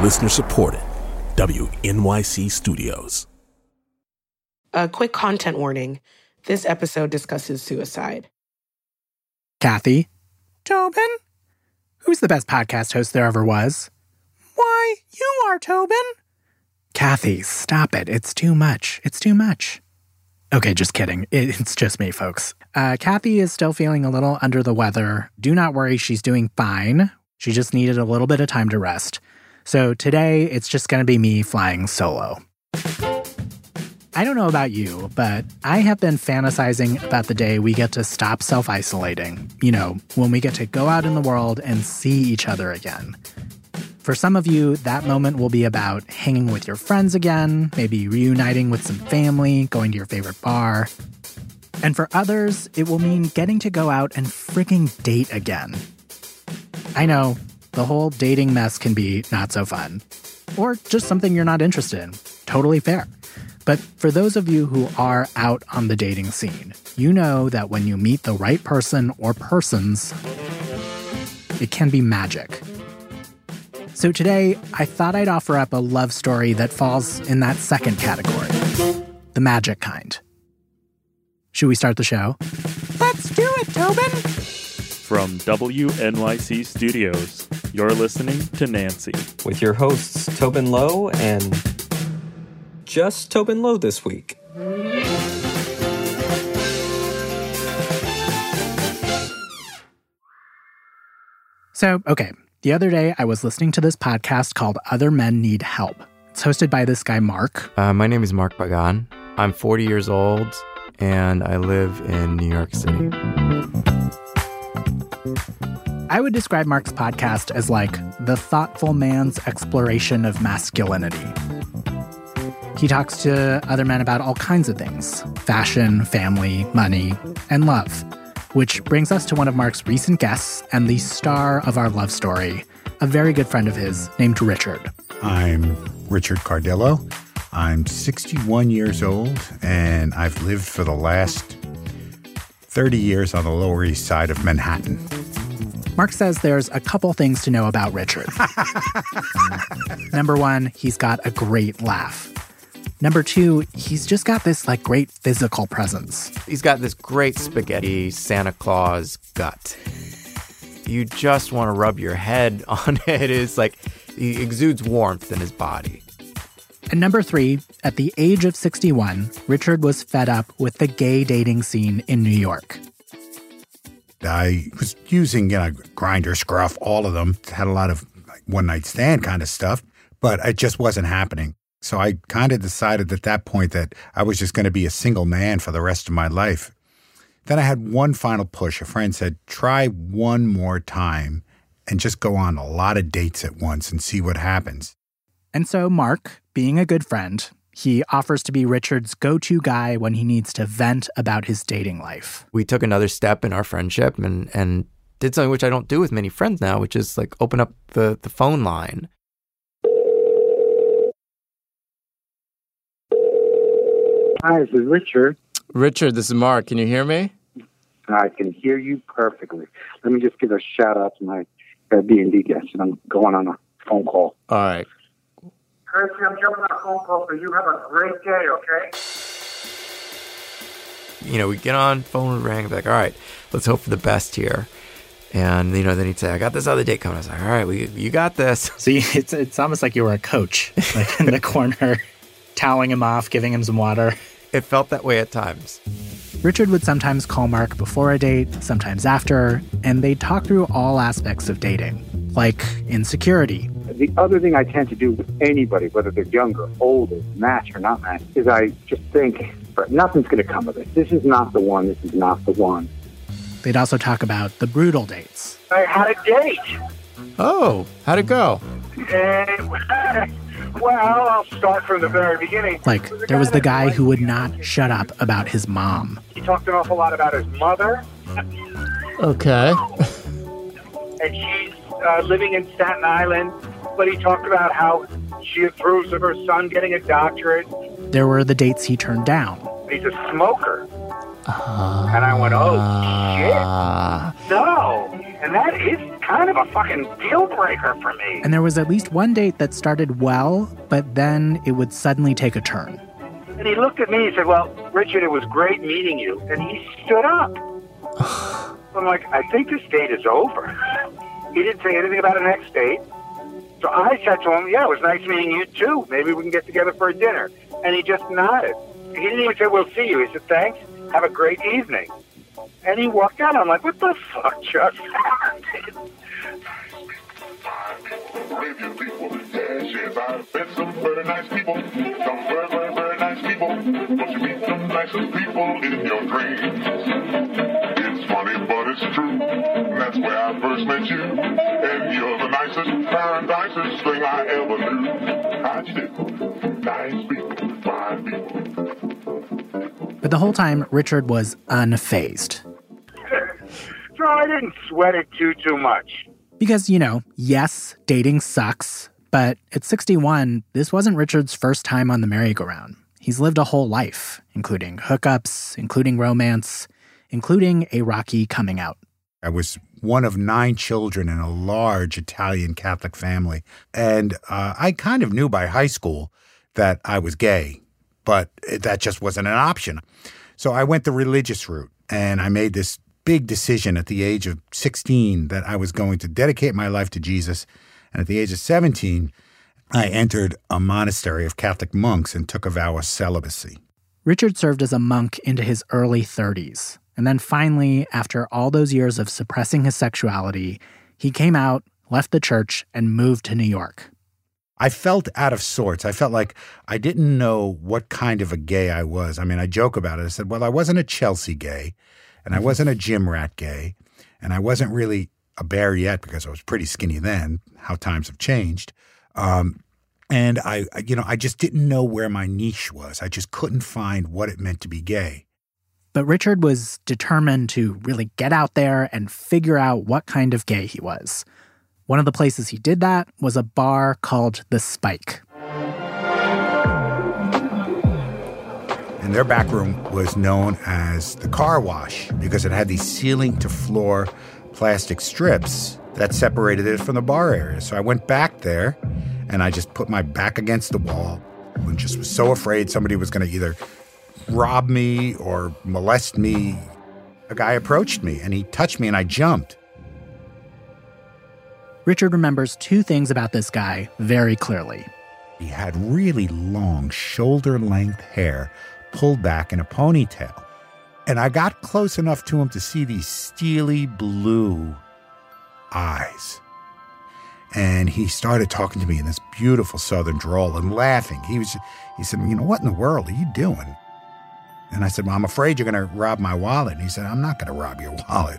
Listener supported. WNYC Studios. A quick content warning. This episode discusses suicide. Kathy. Tobin? Who's the best podcast host there ever was? Why, you are, Tobin. Kathy, stop it. It's too much. It's too much. Okay, just kidding. It's just me, folks. Kathy is still feeling a little under the weather. Do not worry, she's doing fine. She just needed a little bit of time to rest. So today, it's just going to be me flying solo. I don't know about you, but I have been fantasizing about the day we get to stop self-isolating. You know, when we get to go out in the world and see each other again. For some of you, that moment will be about hanging with your friends again, maybe reuniting with some family, going to your favorite bar. And for others, it will mean getting to go out and freaking date again. I know, the whole dating mess can be not so fun. Or just something you're not interested in. Totally fair. But for those of you who are out on the dating scene, you know that when you meet the right person or persons, it can be magic. So today, I thought I'd offer up a love story that falls in that second category, the magic kind. Should we start the show? Let's do it, Tobin! From WNYC Studios, you're listening to Nancy. With your hosts, Tobin Lowe and just Tobin Lowe this week. So, okay. The other day, I was listening to this podcast called Other Men Need Help. It's hosted by this guy, Mark. My name is Mark Bagan. I'm 40 years old, and I live in New York City. I would describe Mark's podcast as like the thoughtful man's exploration of masculinity. He talks to other men about all kinds of things: fashion, family, money, and love. Which brings us to one of Mark's recent guests and the star of our love story, a very good friend of his named Richard. I'm Richard Cardillo. I'm 61 years old, and I've lived for the last 30 years on the Lower East Side of Manhattan. Mark says there's a couple things to know about Richard. Number one, he's got a great laugh. Number two, he's just got this great physical presence. He's got this great spaghetti Santa Claus gut. You just want to rub your head on it. It's like he exudes warmth in his body. And number three, at the age of 61, Richard was fed up with the gay dating scene in New York. I was using, Grindr, Scruff, all of them. Had a lot of one-night stand kind of stuff, but it just wasn't happening. So I kind of decided at that point that I was just going to be a single man for the rest of my life. Then I had one final push. A friend said, try one more time and just go on a lot of dates at once and see what happens. And so Mark, being a good friend, he offers to be Richard's go-to guy when he needs to vent about his dating life. We took another step in our friendship and did something which I don't do with many friends now, which is open up the phone line. Hi, this is Richard. Richard, this is Mark. Can you hear me? I can hear you perfectly. Let me just give a shout-out to my Airbnb guest, and I'm going on a phone call. All right. Percy, I'm jumping on a phone call, so you have a great day, okay? We get on, phone ring, all right, let's hope for the best here. And, then he'd say, I got this other date coming. I was like, all right, you got this. See, it's almost like you were a coach, in the corner, toweling him off, giving him some water. It felt that way at times. Richard would sometimes call Mark before a date, sometimes after, and they'd talk through all aspects of dating, like insecurity. The other thing I tend to do with anybody, whether they're younger, older, match or not match, is I just think, nothing's going to come of it. This is not the one. This is not the one. They'd also talk about the brutal dates. I had a date. Oh, how'd it go? Well, I'll start from the very beginning. There was the guy who would not shut up about his mom. He talked an awful lot about his mother. Okay. And she's living in Staten Island, but he talked about how she approves of her son getting a doctorate. There were the dates he turned down. He's a smoker. And I went, oh, shit. No. And that is kind of a fucking deal breaker for me. And there was at least one date that started well, but then it would suddenly take a turn. And he looked at me and said, well, Richard, it was great meeting you. And he stood up. I'm like, I think this date is over. He didn't say anything about a next date. So I said to him, yeah, it was nice meeting you too. Maybe we can get together for a dinner. And he just nodded. He didn't even say, we'll see you. He said, thanks. Have a great evening. And he walked out. I'm like, what the fuck just happened? Arabian people, yes, I've met some very nice people. Some very, very, very nice people. But you meet the nicest people in your dreams. It's funny, but it's true. That's where I first met you. And you're the nicest, nicest thing I ever knew. How'd you do? Nice people, fine people. But the whole time, Richard was unfazed. So I didn't sweat it too much. Because, yes, dating sucks, but at 61, this wasn't Richard's first time on the merry-go-round. He's lived a whole life, including hookups, including romance, including a rocky coming out. I was one of 9 children in a large Italian Catholic family, and I kind of knew by high school that I was gay, but that just wasn't an option. So I went the religious route, and I made this big decision at the age of 16 that I was going to dedicate my life to Jesus. And at the age of 17, I entered a monastery of Catholic monks and took a vow of celibacy. Richard served as a monk into his early 30s. And then finally, after all those years of suppressing his sexuality, he came out, left the church, and moved to New York. I felt out of sorts. I felt like I didn't know what kind of a gay I was. I mean, I joke about it. I said, well, I wasn't a Chelsea gay. And I wasn't a gym rat gay, and I wasn't really a bear yet because I was pretty skinny then, how times have changed. And I just didn't know where my niche was. I just couldn't find what it meant to be gay. But Richard was determined to really get out there and figure out what kind of gay he was. One of the places he did that was a bar called The Spike. And their back room was known as the car wash because it had these ceiling-to-floor plastic strips that separated it from the bar area. So I went back there, and I just put my back against the wall and just was so afraid somebody was going to either rob me or molest me. A guy approached me, and he touched me, and I jumped. Richard remembers 2 things about this guy very clearly. He had really long, shoulder-length hair pulled back in a ponytail. And I got close enough to him to see these steely blue eyes. And he started talking to me in this beautiful southern drawl and laughing. He said, what in the world are you doing? And I said, well, I'm afraid you're going to rob my wallet. And he said, I'm not going to rob your wallet.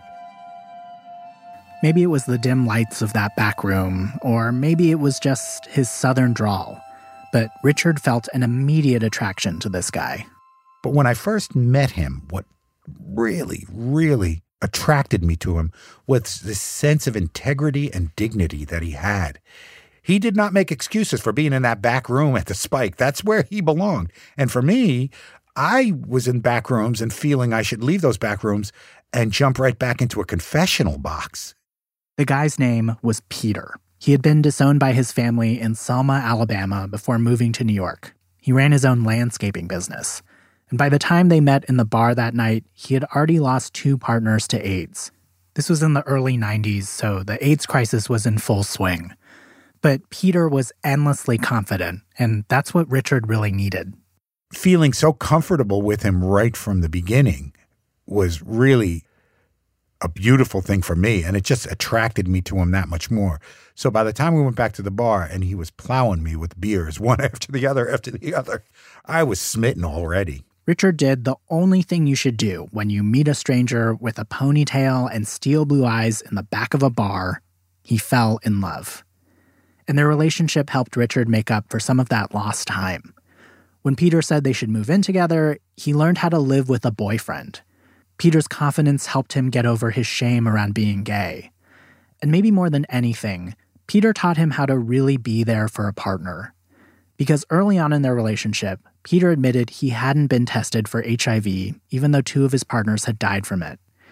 Maybe it was the dim lights of that back room, or maybe it was just his southern drawl. But Richard felt an immediate attraction to this guy. But when I first met him, what really, really attracted me to him was this sense of integrity and dignity that he had. He did not make excuses for being in that back room at the Spike. That's where he belonged. And for me, I was in back rooms and feeling I should leave those back rooms and jump right back into a confessional box. The guy's name was Peter. He had been disowned by his family in Selma, Alabama before moving to New York. He ran his own landscaping business. And by the time they met in the bar that night, he had already lost 2 partners to AIDS. This was in the early 90s, so the AIDS crisis was in full swing. But Peter was endlessly confident, and that's what Richard really needed. Feeling so comfortable with him right from the beginning was really a beautiful thing for me, and it just attracted me to him that much more. So by the time we went back to the bar and he was plowing me with beers, one after the other, I was smitten already. Richard did the only thing you should do when you meet a stranger with a ponytail and steel blue eyes in the back of a bar. He fell in love. And their relationship helped Richard make up for some of that lost time. When Peter said they should move in together, he learned how to live with a boyfriend. Peter's confidence helped him get over his shame around being gay. And maybe more than anything, Peter taught him how to really be there for a partner. Because early on in their relationship, Peter admitted he hadn't been tested for HIV, even though 2 of his partners had died from it.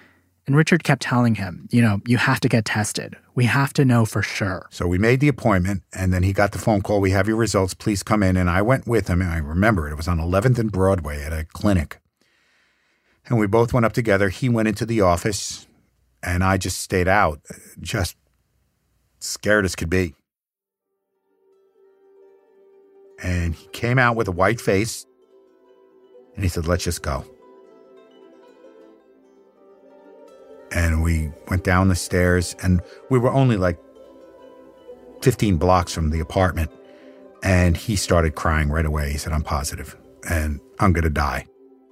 And Richard kept telling him, you have to get tested. We have to know for sure. So we made the appointment, and then he got the phone call, "We have your results, please come in." And I went with him, and I remember it was on 11th and Broadway at a clinic. And we both went up together. He went into the office, and I just stayed out, just scared as could be. And he came out with a white face, and he said, "Let's just go." And we went down the stairs, and we were only like 15 blocks from the apartment. And he started crying right away. He said, "I'm positive, and I'm going to die."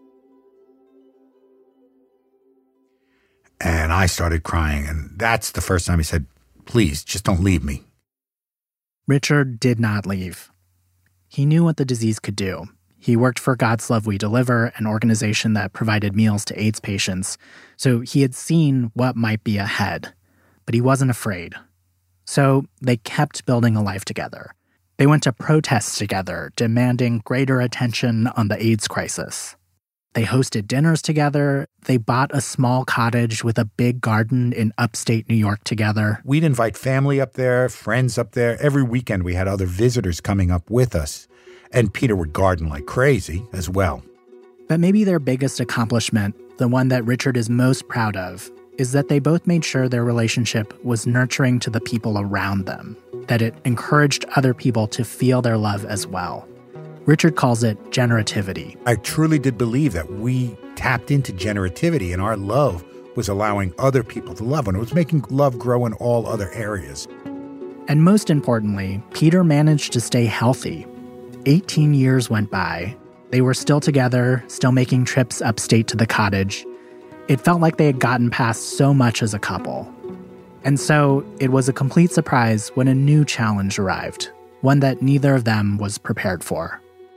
And I started crying, and that's the first time he said, "Please, just don't leave me." Richard did not leave. He knew what the disease could do. He worked for God's Love We Deliver, an organization that provided meals to AIDS patients, so he had seen what might be ahead, but he wasn't afraid. So they kept building a life together. They went to protests together, demanding greater attention on the AIDS crisis. They hosted dinners together. They bought a small cottage with a big garden in upstate New York together. We'd invite family up there, friends up there. Every weekend we had other visitors coming up with us. And Peter would garden like crazy as well. But maybe their biggest accomplishment, the one that Richard is most proud of, is that they both made sure their relationship was nurturing to the people around them, that it encouraged other people to feel their love as well. Richard calls it generativity. I truly did believe that we tapped into generativity, and our love was allowing other people to love, and it was making love grow in all other areas. And most importantly, Peter managed to stay healthy. 18 years went by. They were still together, still making trips upstate to the cottage. It felt like they had gotten past so much as a couple. And so it was a complete surprise when a new challenge arrived, one that neither of them was prepared for.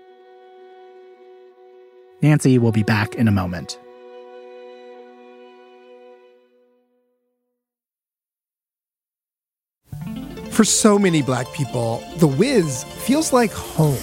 Nancy will be back in a moment. For so many Black people, The Wiz feels like home.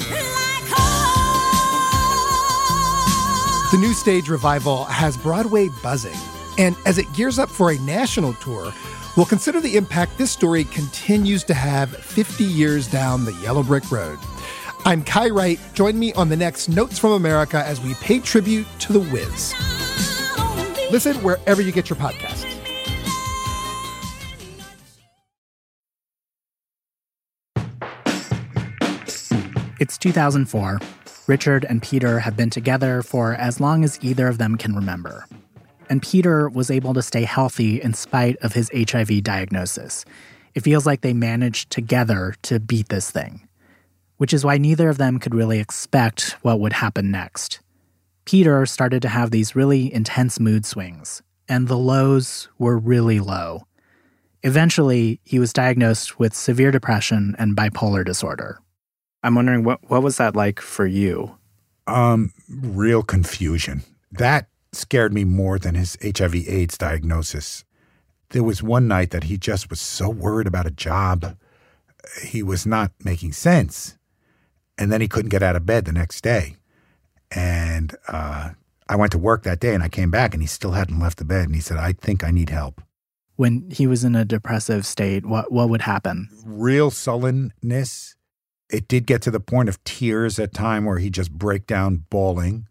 The new stage revival has Broadway buzzing, and as it gears up for a national tour, we'll consider the impact this story continues to have 50 years down the yellow brick road. I'm Kai Wright. Join me on the next Notes from America as we pay tribute to The Wiz. Listen wherever you get your podcasts. It's 2004. Richard and Peter have been together for as long as either of them can remember. And Peter was able to stay healthy in spite of his HIV diagnosis. It feels like they managed together to beat this thing, which is why neither of them could really expect what would happen next. Peter started to have these really intense mood swings, and the lows were really low. Eventually, he was diagnosed with severe depression and bipolar disorder. I'm wondering, what was that like for you? Real confusion. That scared me more than his HIV/AIDS diagnosis. There was one night that he just was so worried about a job. He was not making sense. And then he couldn't get out of bed the next day. And I went to work that day, and I came back, and he still hadn't left the bed. And he said, "I think I need help." When he was in a depressive state, what would happen? Real sullenness. It did get to the point of tears at time where he'd just break down bawling.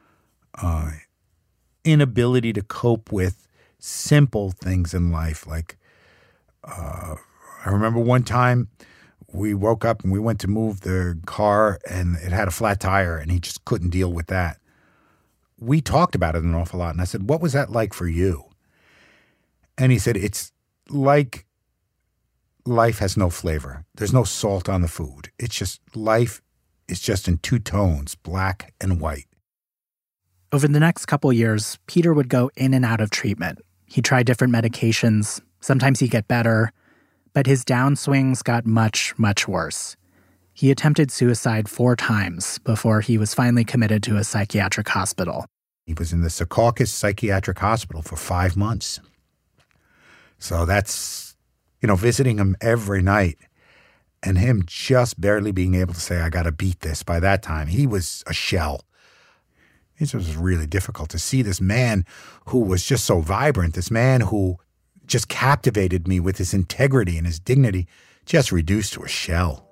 Inability to cope with simple things in life. Like, I remember one time we woke up and we went to move the car and it had a flat tire and he just couldn't deal with that. We talked about it an awful lot. And I said, "What was that like for you?" And he said, "It's like life has no flavor. There's no salt on the food. It's just life is just in two tones, black and white." Over the next couple years, Peter would go in and out of treatment. He tried different medications. Sometimes he'd get better, but his downswings got much, much worse. He attempted suicide 4 times before he was finally committed to a psychiatric hospital. He was in the Secaucus Psychiatric Hospital for 5 months. So that's, visiting him every night and him just barely being able to say, "I got to beat this." By that time, he was a shell. It was really difficult to see this man who was just so vibrant, this man who just captivated me with his integrity and his dignity, just reduced to a shell.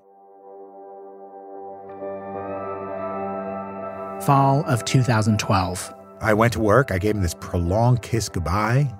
Fall of 2012. I went to work. I gave him this prolonged kiss goodbye.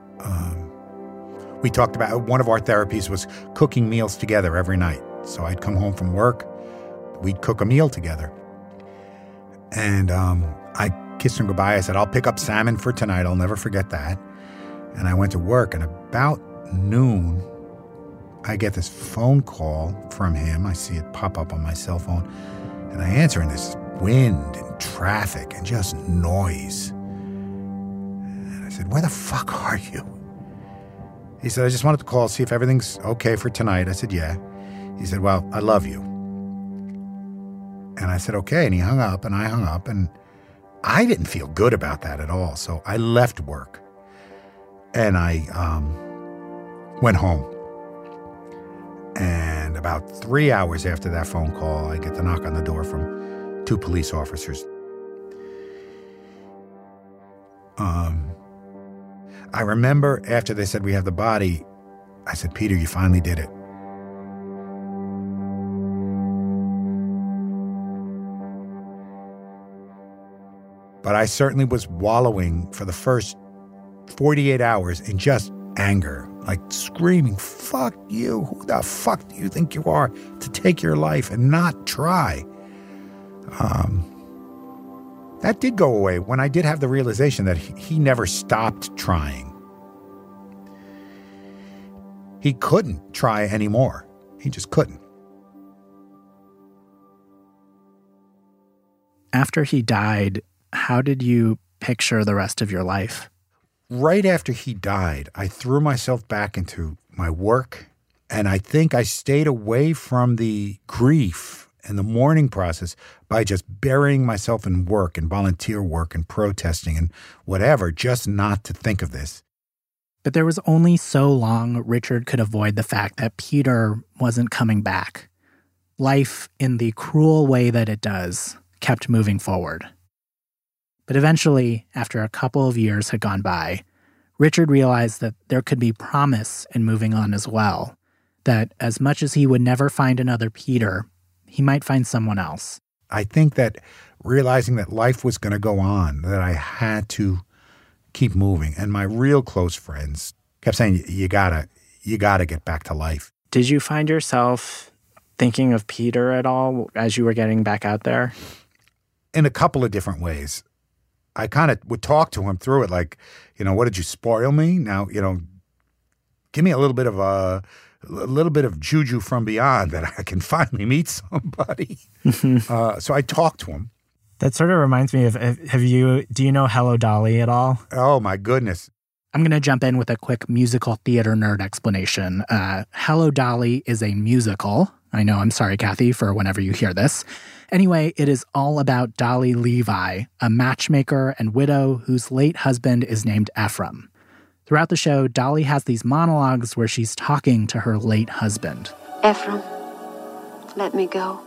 We talked about, one of our therapies was cooking meals together every night. So I'd come home from work. We'd cook a meal together. And I kissed him goodbye. I said, I'll pick up salmon for tonight. I'll never forget that. And I went to work. And about noon, I get this phone call from him. I see it pop up on my cell phone. And I answer, and there's wind and traffic and just noise. And I said, where the fuck are you? He said, I just wanted to call, see if everything's okay for tonight. I said, yeah. He said, well, I love you. And I said, okay. And he hung up, and I hung up, and I didn't feel good about that at all. So I left work, and I went home. And about 3 hours after that phone call, I get the knock on the door from 2 police officers. I remember after they said, we have the body, I said, Peter, you finally did it. But I certainly was wallowing for the first 48 hours in just anger, like screaming, fuck you. Who the fuck do you think you are to take your life and not try? That did go away when I did have the realization that he never stopped trying. He couldn't try anymore. He just couldn't. After he died, how did you picture the rest of your life? Right after he died, I threw myself back into my work, and I think I stayed away from the grief and the mourning process by just burying myself in work and volunteer work and protesting and whatever, just not to think of this. But there was only so long Richard could avoid the fact that Peter wasn't coming back. Life, in the cruel way that it does, kept moving forward. But eventually, after a couple of years had gone by, Richard realized that there could be promise in moving on as well, that as much as he would never find another Peter, he might find someone else. I think that realizing that life was going to go on, that I had to keep moving. And my real close friends kept saying, you gotta get back to life. Did you find yourself thinking of Peter at all as you were getting back out there? In a couple of different ways. I kind of would talk to him through it, like, what did you spoil me? Now, give me a little bit of juju from beyond that I can finally meet somebody. So I talked to him. That sort of reminds me of, do you know Hello Dolly at all? Oh my goodness. I'm going to jump in with a quick musical theater nerd explanation. Hello Dolly is a musical. I know, I'm sorry, Kathy, for whenever you hear this. Anyway, it is all about Dolly Levi, a matchmaker and widow whose late husband is named Ephraim. Throughout the show, Dolly has these monologues where she's talking to her late husband. Ephraim, let me go.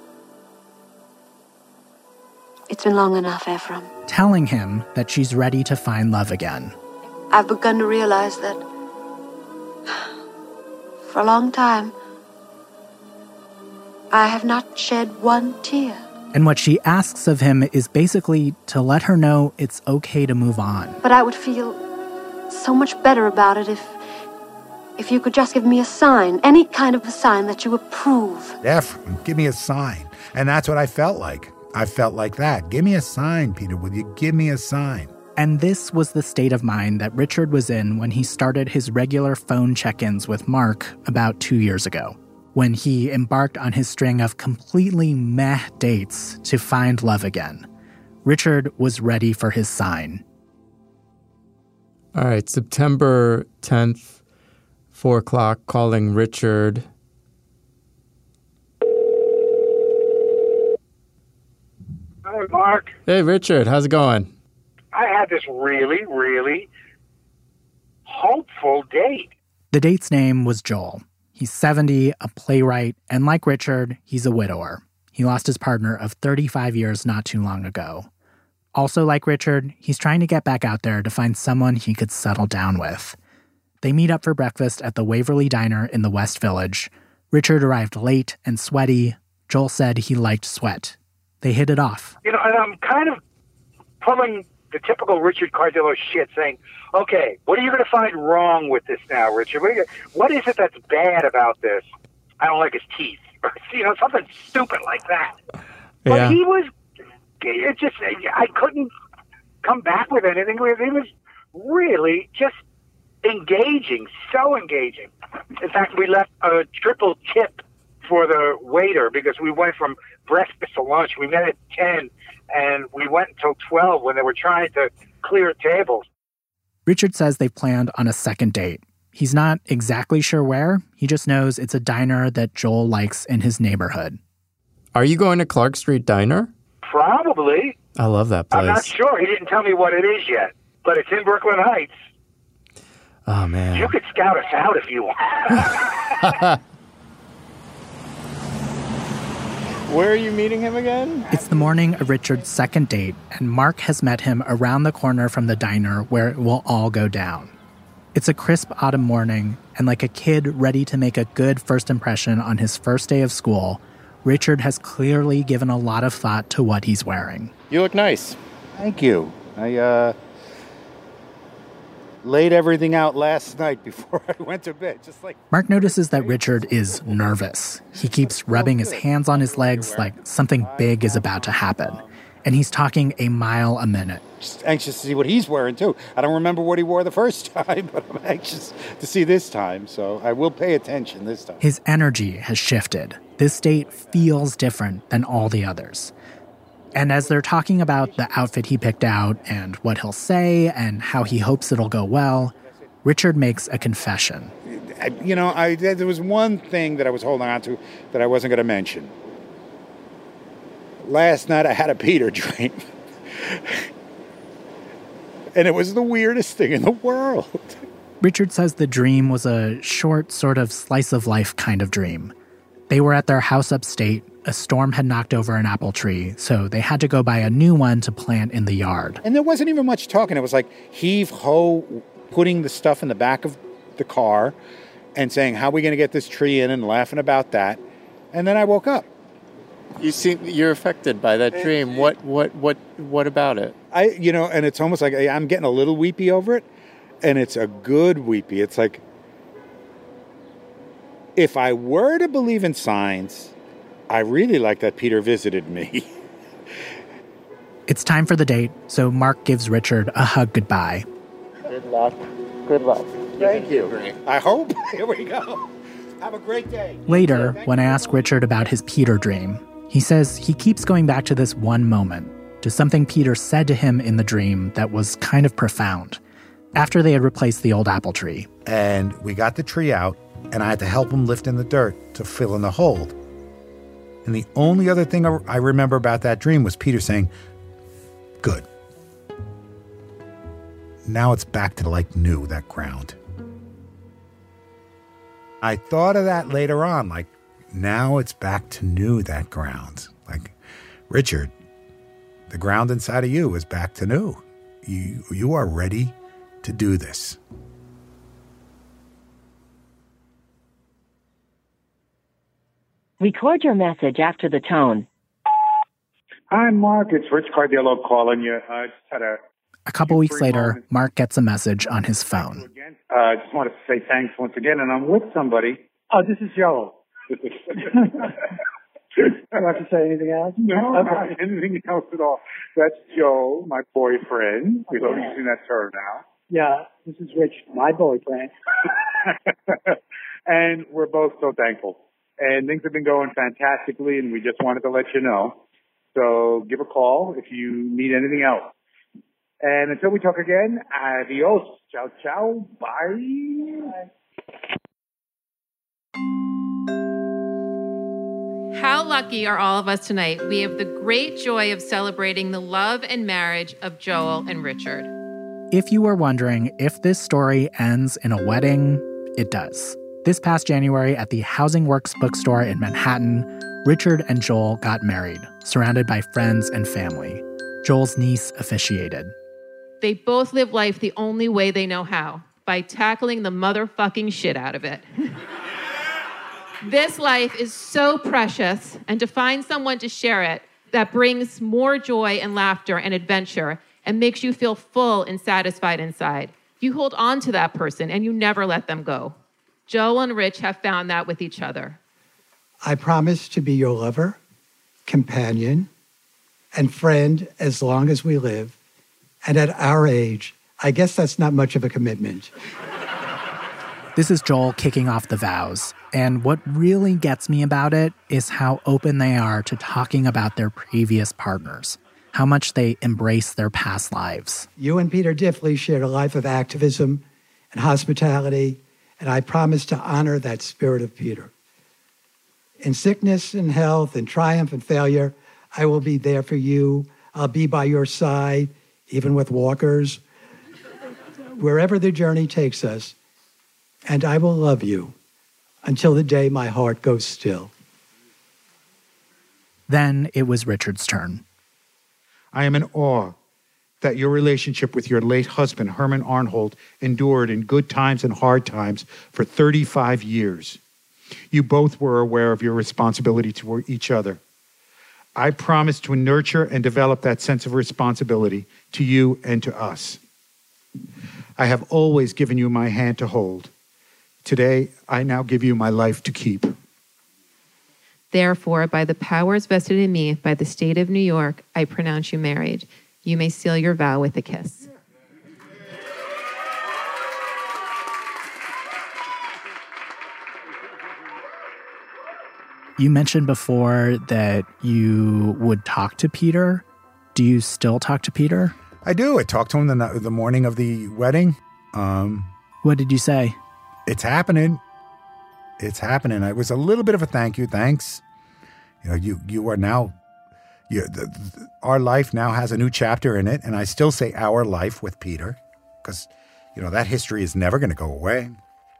It's been long enough, Ephraim. Telling him that she's ready to find love again. I've begun to realize that for a long time, I have not shed one tear. And what she asks of him is basically to let her know it's okay to move on. But I would feel so much better about it if you could just give me a sign, any kind of a sign that you approve. Ephraim, give me a sign. And that's what I felt like. I felt like that. Give me a sign, Peter. Will you give me a sign? And this was the state of mind that Richard was in when he started his regular phone check-ins with Mark about 2 years ago, when he embarked on his string of completely meh dates to find love again. Richard was ready for his sign. All right, September 10th, 4 o'clock, calling Richard. Hi, Mark. Hey, Richard, how's it going? I had this really, really hopeful date. The date's name was Joel. He's 70, a playwright, and like Richard, he's a widower. He lost his partner of 35 years not too long ago. Also like Richard, he's trying to get back out there to find someone he could settle down with. They meet up for breakfast at the Waverly Diner in the West Village. Richard arrived late and sweaty. Joel said he liked sweat. They hit it off. And I'm kind of pulling the typical Richard Cardillo shit, saying, okay, what are you going to find wrong with this now, Richard? What is it that's bad about this? I don't like his teeth. Or, something stupid like that. Yeah. But he was, I couldn't come back with anything. He was really just engaging, so engaging. In fact, we left a triple tip for the waiter because we went from breakfast to lunch. We met at 10 and we went until 12 when they were trying to clear tables. Richard says they've planned on a second date. He's not exactly sure where. He just knows it's a diner that Joel likes in his neighborhood. Are you going to Clark Street Diner? Probably. I love that place. I'm not sure. He didn't tell me what it is yet, but it's in Brooklyn Heights. Oh, man. You could scout us out if you want. Where are you meeting him again? It's the morning of Richard's second date, and Mark has met him around the corner from the diner where it will all go down. It's a crisp autumn morning, and like a kid ready to make a good first impression on his first day of school, Richard has clearly given a lot of thought to what he's wearing. You look nice. Thank you. I laid everything out last night before I went to bed. Mark notices that Richard is nervous. He keeps rubbing his hands on his legs like something big is about to happen. And he's talking a mile a minute. Just anxious to see what he's wearing, too. I don't remember what he wore the first time, but I'm anxious to see this time, so I will pay attention this time. His energy has shifted. This date feels different than all the others. And as they're talking about the outfit he picked out and what he'll say and how he hopes it'll go well, Richard makes a confession. There was one thing that I was holding on to that I wasn't going to mention. Last night I had a Peter dream. And it was the weirdest thing in the world. Richard says the dream was a short, sort of slice-of-life kind of dream. They were at their house upstate. A storm had knocked over an apple tree, so they had to go buy a new one to plant in the yard. And there wasn't even much talking. It was like heave-ho, putting the stuff in the back of the car and saying, how are we going to get this tree in, and laughing about that. And then I woke up. You're affected by that dream. What about it? And it's almost like I'm getting a little weepy over it, and it's a good weepy. It's like, if I were to believe in signs, I really like that Peter visited me. It's time for the date, so Mark gives Richard a hug goodbye. Good luck. Good luck. Thank you. I hope. Here we go. Have a great day. Later, when I ask Richard about his Peter dream, he says he keeps going back to this one moment, to something Peter said to him in the dream that was kind of profound, after they had replaced the old apple tree. And we got the tree out, and I had to help him lift in the dirt to fill in the hole. And the only other thing I remember about that dream was Peter saying, good. Now it's back to like new, that ground. I thought of that later on, like, now it's back to new, that ground. Like, Richard, the ground inside of you is back to new. You are ready to do this. Record your message after the tone. Hi, Mark. It's Rich Cardillo calling you. I just had a couple weeks later, Mark gets a message on his phone. I just wanted to say thanks once again, and I'm with somebody. Oh, this is Joe. Do I have to say anything else? No, not anything else at all. That's Joe, my boyfriend. We're using that term now. Yeah, this is Rich, my boyfriend. And we're both so thankful. And things have been going fantastically, and we just wanted to let you know. So give a call if you need anything else. And until we talk again, adios. Ciao, ciao. Bye. How lucky are all of us tonight? We have the great joy of celebrating the love and marriage of Joel and Richard. If you were wondering if this story ends in a wedding, it does. This past January at the Housing Works bookstore in Manhattan, Richard and Joel got married, surrounded by friends and family. Joel's niece officiated. They both live life the only way they know how, by tackling the motherfucking shit out of it. This life is so precious, and to find someone to share it that brings more joy and laughter and adventure and makes you feel full and satisfied inside. You hold on to that person and you never let them go. Joel and Rich have found that with each other. I promise to be your lover, companion, and friend as long as we live. And at our age, I guess that's not much of a commitment. This is Joel kicking off the vows. And what really gets me about it is how open they are to talking about their previous partners, how much they embrace their past lives. You and Peter Diffley shared a life of activism and hospitality, and I promise to honor that spirit of Peter. In sickness and health, in triumph and failure, I will be there for you. I'll be by your side, even with walkers, wherever the journey takes us. And I will love you until the day my heart goes still. Then it was Richard's turn. I am in awe that your relationship with your late husband, Herman Arnhold, endured in good times and hard times for 35 years. You both were aware of your responsibility to each other. I promise to nurture and develop that sense of responsibility to you and to us. I have always given you my hand to hold. Today, I now give you my life to keep. Therefore, by the powers vested in me by the state of New York, I pronounce you married. You may seal your vow with a kiss. You mentioned before that you would talk to Peter. Do you still talk to Peter? I do. I talked to him the morning of the wedding. What did you say? It's happening. It's happening. It was a little bit of a thank you. Thanks. You know, you are now, our life now has a new chapter in it. And I still say our life with Peter because, you know, that history is never going to go away.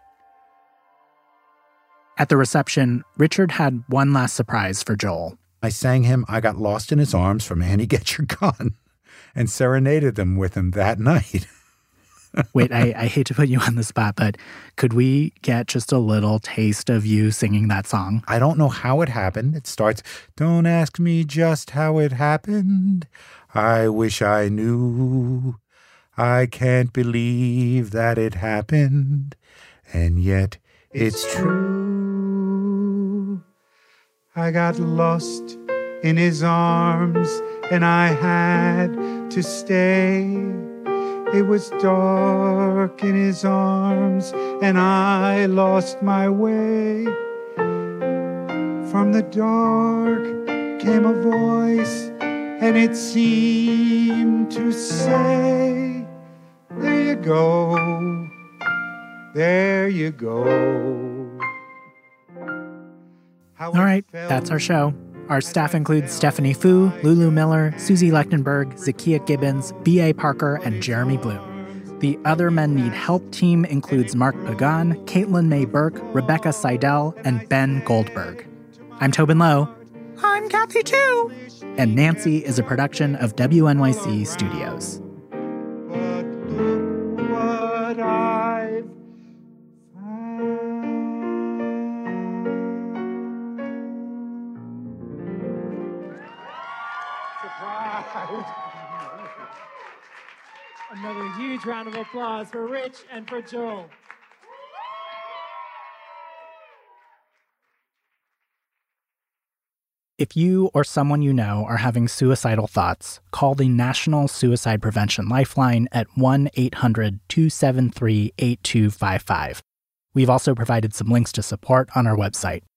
At the reception, Richard had one last surprise for Joel. I sang him I Got Lost in His Arms from Annie Get Your Gun and serenaded them with him that night. Wait, I hate to put you on the spot, but could we get just a little taste of you singing that song? I don't know how it happened. It starts, don't ask me just how it happened. I wish I knew. I can't believe that it happened. And yet it's true. I got lost in his arms and I had to stay. It was dark in his arms and I lost my way. From the dark came a voice and it seemed to say, there you go, there you go. All right, that's our show. Our staff includes Stephanie Fu, Lulu Miller, Susie Lechtenberg, Zakiya Gibbons, B.A. Parker, and Jeremy Bloom. The Other Men Need Help team includes Mark Pagan, Caitlin May Burke, Rebecca Seidel, and Ben Goldberg. I'm Tobin Lowe. I'm Kathy too. And Nancy is a production of WNYC Studios. What I've Another huge round of applause for Rich and for Joel. If you or someone you know are having suicidal thoughts, call the National Suicide Prevention Lifeline at 1-800-273-8255. We've also provided some links to support on our website.